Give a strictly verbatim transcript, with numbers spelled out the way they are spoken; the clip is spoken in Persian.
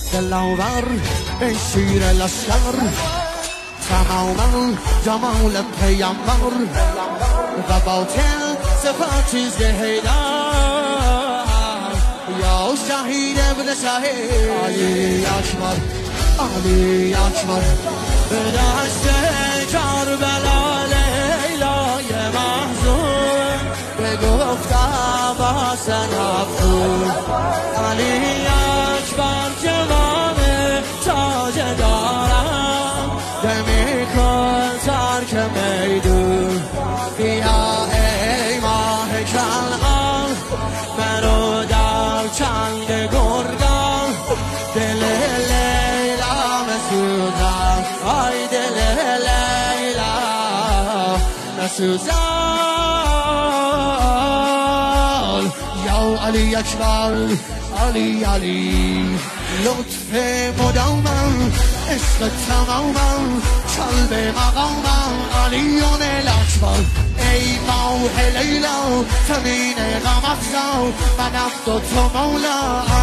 دلاور ای شیر لشکر تماما جمال پیامبر و باطن صفاتی ز حیدر یا شهید ابن شهید علی اکبر علی اکبر به دشت کربلا لیلای محزون بگفت عباس نفسون علی اکبر جوان تاج دارم دمی کن ترک میدون بیا ای ماه کنعان مرو در چنگ گردان دل لیلا مسوزم آی دل لیلا مسوزم یا علی اکبر علی علی لطف مدامم عشق تمامم قلب مقامم علیون الاکبر ای ماه لیلا تمین غم افزا منم دو تو مولا